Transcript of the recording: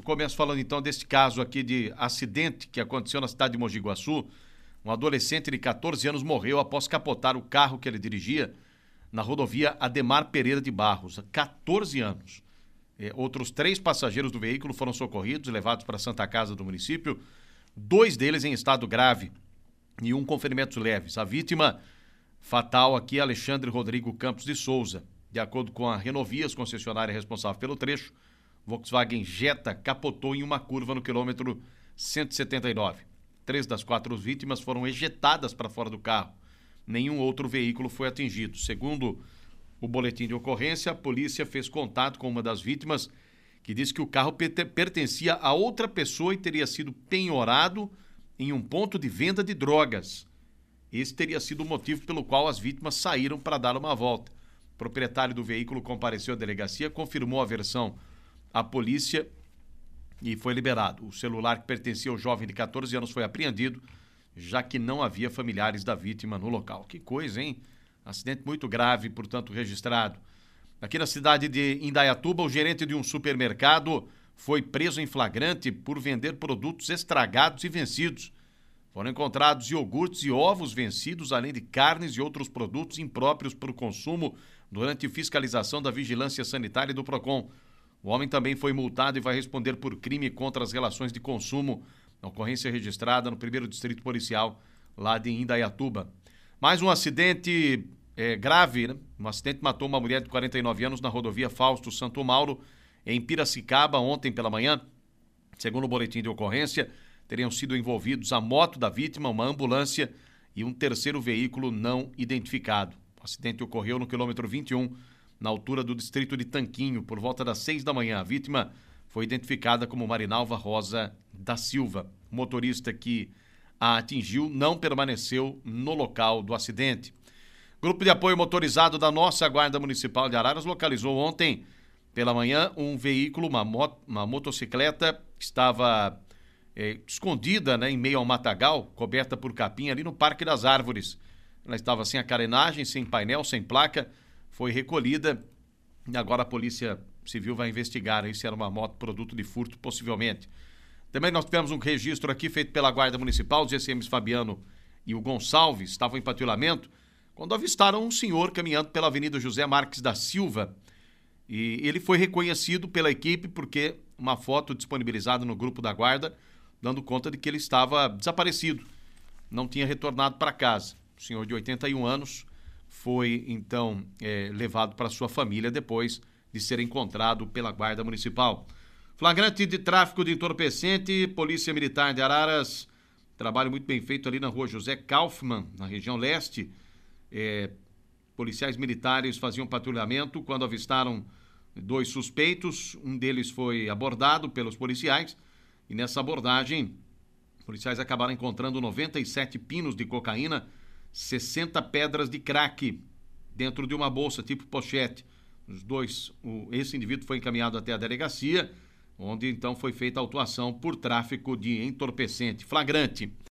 Eu começo falando então deste caso aqui de acidente que aconteceu na cidade de Mogi Guaçu. Um adolescente de 14 anos morreu após capotar o carro que ele dirigia na rodovia Ademar Pereira de Barros. 14 anos. Outros 3 passageiros do veículo foram socorridos e levados para a Santa Casa do município. 2 deles em estado grave e 1 com ferimentos leves. A vítima fatal aqui é Alexandre Rodrigo Campos de Souza. De acordo com a Renovias, concessionária responsável pelo trecho, Volkswagen Jetta capotou em uma curva no quilômetro 179. 3 das 4 vítimas foram ejetadas para fora do carro. Nenhum outro veículo foi atingido. Segundo o boletim de ocorrência, a polícia fez contato com uma das vítimas, que disse que o carro pertencia a outra pessoa e teria sido penhorado em um ponto de venda de drogas. Esse teria sido o motivo pelo qual as vítimas saíram para dar uma volta. O proprietário do veículo compareceu à delegacia, confirmou a versão à polícia e foi liberado. O celular que pertencia ao jovem de 14 anos foi apreendido, já que não havia familiares da vítima no local. Que coisa, hein? Acidente muito grave, portanto, registrado. Aqui na cidade de Indaiatuba, o gerente de um supermercado foi preso em flagrante por vender produtos estragados e vencidos. Foram encontrados iogurtes e ovos vencidos, além de carnes e outros produtos impróprios para o consumo durante fiscalização da Vigilância Sanitária e do PROCON. O homem também foi multado e vai responder por crime contra as relações de consumo, na ocorrência registrada no 1º Distrito Policial, lá de Indaiatuba. Mais um acidente grave, né? Um acidente matou uma mulher de 49 anos na rodovia Fausto Santo Mauro, em Piracicaba, ontem pela manhã. Segundo o boletim de ocorrência, teriam sido envolvidos a moto da vítima, uma ambulância e um terceiro veículo não identificado. O acidente ocorreu no quilômetro 21, na altura do distrito de Tanquinho, por volta das 6 da manhã. A vítima foi identificada como Marinalva Rosa da Silva. O motorista que a atingiu não permaneceu no local do acidente. Grupo de apoio motorizado da nossa Guarda Municipal de Araras localizou ontem pela manhã um veículo, uma motocicleta que estava escondida, né, em meio ao matagal, coberta por capim ali no Parque das Árvores. Ela estava sem a carenagem, sem painel, sem placa, foi recolhida e agora a Polícia Civil vai investigar aí se era uma moto produto de furto, possivelmente. Também nós tivemos um registro aqui feito pela Guarda Municipal, os GCMs Fabiano e o Gonçalves estavam em patrulhamento quando avistaram um senhor caminhando pela Avenida José Marques da Silva. E ele foi reconhecido pela equipe porque uma foto disponibilizada no grupo da Guarda, dando conta de que ele estava desaparecido, não tinha retornado para casa. O senhor de 81 anos foi, então, levado para sua família depois de ser encontrado pela Guarda Municipal. Flagrante de tráfico de entorpecente, Polícia Militar de Araras, trabalho muito bem feito ali na rua José Kaufmann, na região leste. Policiais militares faziam patrulhamento quando avistaram 2 suspeitos, um deles foi abordado pelos policiais e nessa abordagem, policiais acabaram encontrando 97 pinos de cocaína, 60 pedras de crack dentro de uma bolsa tipo pochete. Esse indivíduo foi encaminhado até a delegacia, onde então foi feita a autuação por tráfico de entorpecente. Flagrante.